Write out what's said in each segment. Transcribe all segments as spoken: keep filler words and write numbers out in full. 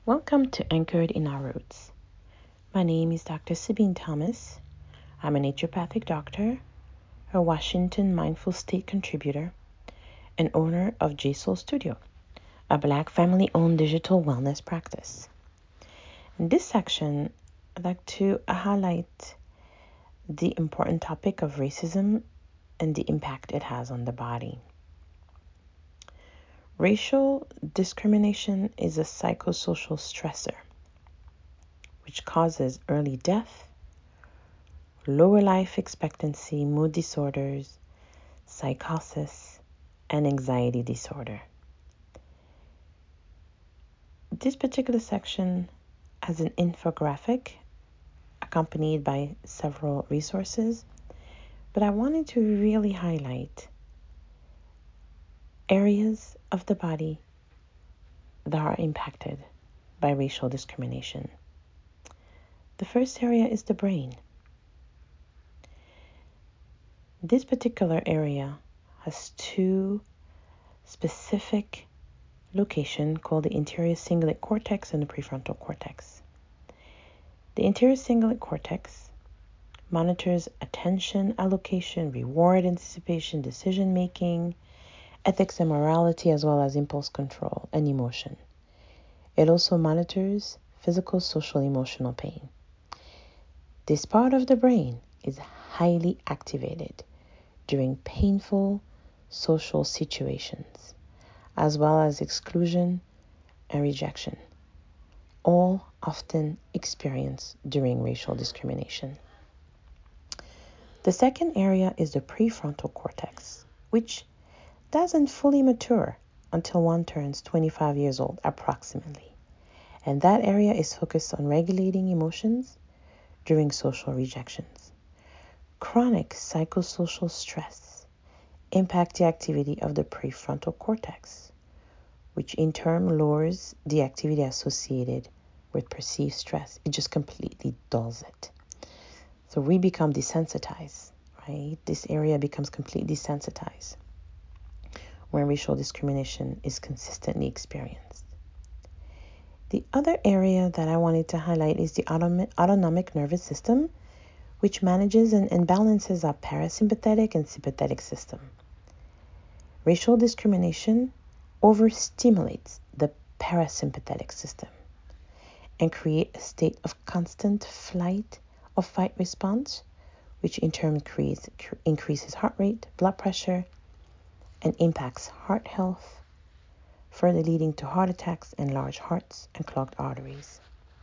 Welcome to Anchored in Our Roots. My name is Doctor Sabine Thomas. I'm a naturopathic doctor, a Washington Mindful State contributor, and owner of J Soul Studio, a Black family-owned digital wellness practice. In this section, I'd like to highlight the important topic of racism and the impact it has on the body. Racial discrimination is a psychosocial stressor which causes early death, lower life expectancy, mood disorders, psychosis, and anxiety disorder. This particular section has an infographic accompanied by several resources, but I wanted to really highlight areas of the body that are impacted by racial discrimination. The first area is the brain. This particular area has two specific locations called the anterior cingulate cortex and the prefrontal cortex. The anterior cingulate cortex monitors attention allocation, reward anticipation, decision making, ethics and morality, as well as impulse control and emotion. It also monitors physical, social, emotional pain. This part of the brain is highly activated during painful social situations, as well as exclusion and rejection, all often experienced during racial discrimination. The second area is the prefrontal cortex, which doesn't fully mature until one turns twenty-five years old approximately. And that area is focused on regulating emotions during social rejections. Chronic psychosocial stress impacts the activity of the prefrontal cortex, which in turn lowers the activity associated with perceived stress. It just completely dulls it. So we become desensitized, right? This area becomes completely desensitized when racial discrimination is consistently experienced. The other area that I wanted to highlight is the autonomic nervous system, which manages and, and balances our parasympathetic and sympathetic system. Racial discrimination overstimulates the parasympathetic system and create a state of constant flight or fight response, which in turn creates increases heart rate, blood pressure, and impacts heart health, further leading to heart attacks and large hearts and clogged arteries.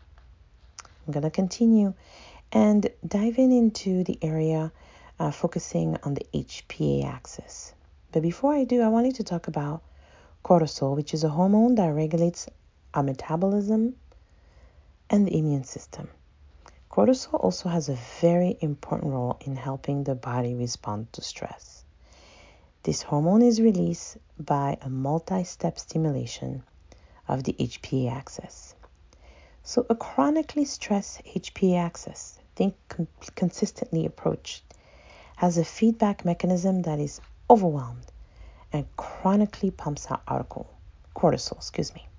I'm going to continue and dive in into the area uh, focusing on the H P A axis. But before I do, I wanted to talk about cortisol, which is a hormone that regulates our metabolism and the immune system. Cortisol also has a very important role in helping the body respond to stress. This hormone is released by a multi-step stimulation of the H P A axis. So a chronically stressed H P A axis, think com- consistently approached, has a feedback mechanism that is overwhelmed and chronically pumps out article, cortisol, excuse me.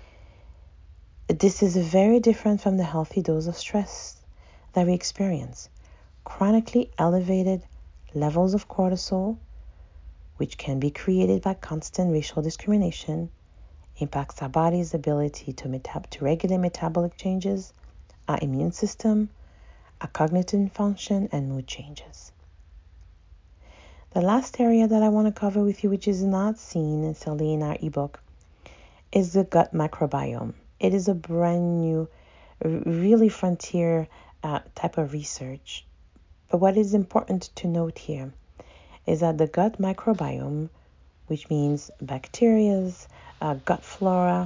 This is very different from the healthy dose of stress that we experience. Chronically elevated levels of cortisol, which can be created by constant racial discrimination, impacts our body's ability to, metab- to regulate metabolic changes, our immune system, our cognitive function, and mood changes. The last area that I want to cover with you, which is not seen necessarily in our ebook, is the gut microbiome. It is a brand new, really frontier uh, type of research. But what is important to note here is that the gut microbiome, which means bacteria, uh, gut flora,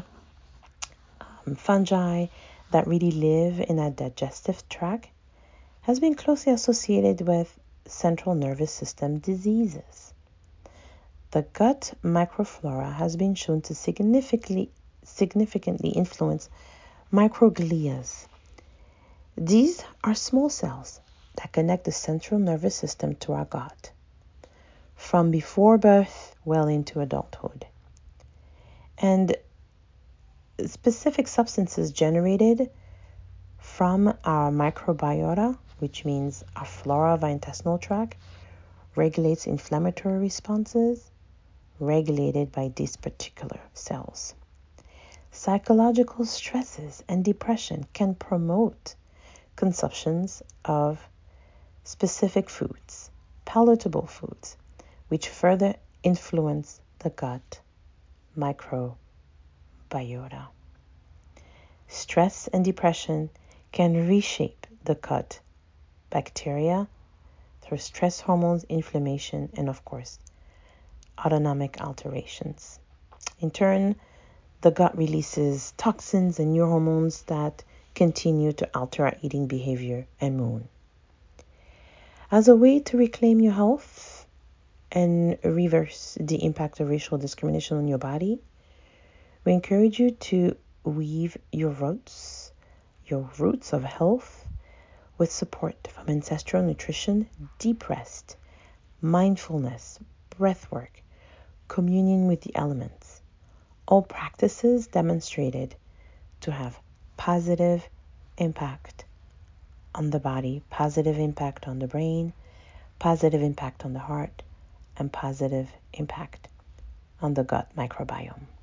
um, fungi that really live in our digestive tract, has been closely associated with central nervous system diseases. The gut microflora has been shown to significantly significantly influence microglia. These are small cells that connect the central nervous system to our gut from before birth well into adulthood. And specific substances generated from our microbiota, which means our flora of our intestinal tract, regulates inflammatory responses regulated by these particular cells. Psychological stresses and depression can promote consumptions of specific foods, palatable foods, which further influence the gut microbiota. Stress and depression can reshape the gut bacteria through stress hormones, inflammation, and of course, autonomic alterations. In turn, the gut releases toxins and new hormones that continue to alter our eating behavior and mood. As a way to reclaim your health and reverse the impact of racial discrimination on your body, we encourage you to weave your roots, your roots of health, with support from ancestral nutrition, deep rest, mindfulness, breath work, communion with the elements. All practices demonstrated to have positive impact on the body, positive impact on the brain, positive impact on the heart, and positive impact on the gut microbiome.